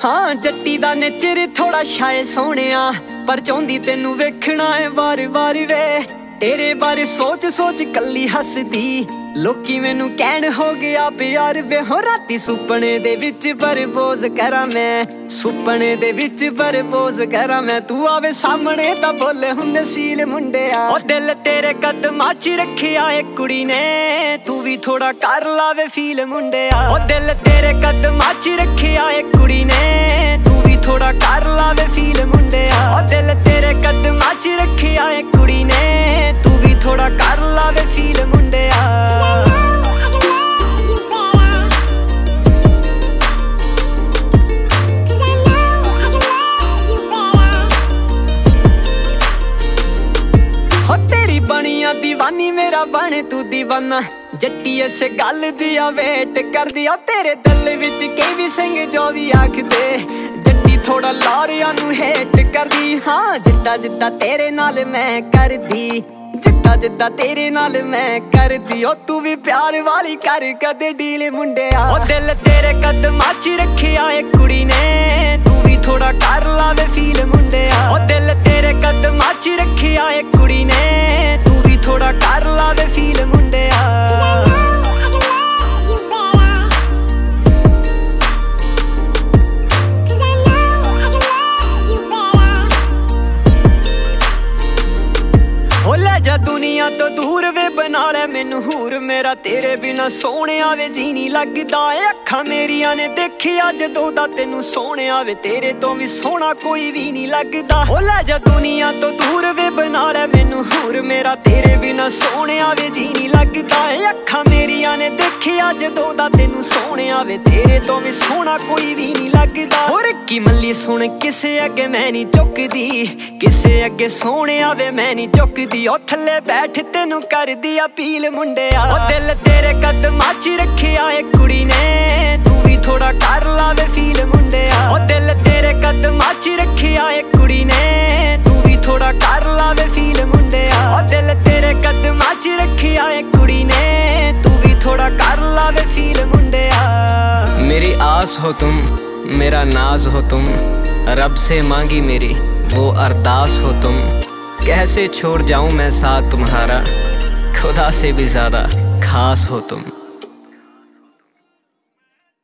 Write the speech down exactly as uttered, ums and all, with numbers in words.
हाँ जट्टी दा नेचर थोड़ा शायद सोहणिया, पर चाहुंदी तेनू वेखना है बार बार वे। तेरे बारे सोच सोच कल्ली हसदी, लोकी मैनू कहण हो गया प्यार वे। हो राती सुपने दे विच प्रपोज करा मैं, सुपने दे विच प्रपोज करा मैं। तू आवे सामने तां बोले हुंदे सील मुंडिया। ओ दिल तेरे कदमां च रखिया ए कुड़ी ने, तू भी थोड़ा कर लावे फील मुंडिया। ओ दिल तेरे कदमां च रखिया ए कुड़ी ने, तू भी थोड़ा कर लावे फील मुंडिया। ओ दिल तेरे कदमां च रखिया ए कुड़ी ने, तू भी थोड़ा कर लावे फील मुंडिया। हो तेरी बनिया दीवानी मेरा बने तू दीवाना, जट्टी इस गल दिया वेट कर दिया। तेरे दिल विच कई भी सिंह जो भी आखदे, जट्टी थोड़ा लारिया नू हेट कर दी। हाँ जिद्दा जिद्दा तेरे नाल मैं कर दी, जिद्दा जिद्दा तेरे नाल मैं कर दी। ओ तू भी प्यार वाली कर कदे डील मुंडिया। ओ दिल तेरे कदमां च रखिया ए कुड़ी ने, तू भी थोड़ा कर लावे फील मुंडिया। ओ दिल तेरे कदमां च रखिया ए कुड़ी ने, तू भी थोड़ा कर लावे फील मुंडिया। जा दुनिया तो दूर वे बना ले मैनू हूर, मेरा तेरे बिना सोने आवे जी नहीं लगदा। अखां मेरिया ने देखिया जदों दा तेनू सोने आवे, तेरे तो भी सोना कोई भी नहीं लगदा। ओ ले जा दुनिया तो दूर वे बना ले मैनू हूर, मेरा तेरे बिना सोने आवे जी नहीं लगदा। अखां मेरिया ने देखिया जदों दा तेनू सोने आवे, तेरे तो भी सोना कोई भी नहीं लगदा। और की मल्ली सुन किसे अगे मैं नहीं झुकदी, किसे अगे सोने आवे मैं नहीं झुकदी। ओ थल्ले बैठ तेनू कर दी अपील मुंडिया। ओ दिल तेरे कदमां च रखिया ए कुड़ी ने, तू भी थोड़ा कर लावे फील मुंडिया। ओ दिल तेरे कदमां च रखिया ए कुड़ी ने, तू भी थोड़ा कर लावे फील मुंडिया। ओ दिल तेरे कदमां च रखिया ए कुड़ी ने, तू भी थोड़ा कर लावे फील मुंडिया। मेरी आस हो तुम, मेरा नाज हो तुम, रब से मांगी मेरी वो अरदास हो तुम। कैसे छोड़ जाऊं मैं साथ तुम्हारा, खुदा से भी ज्यादा खास हो तुम।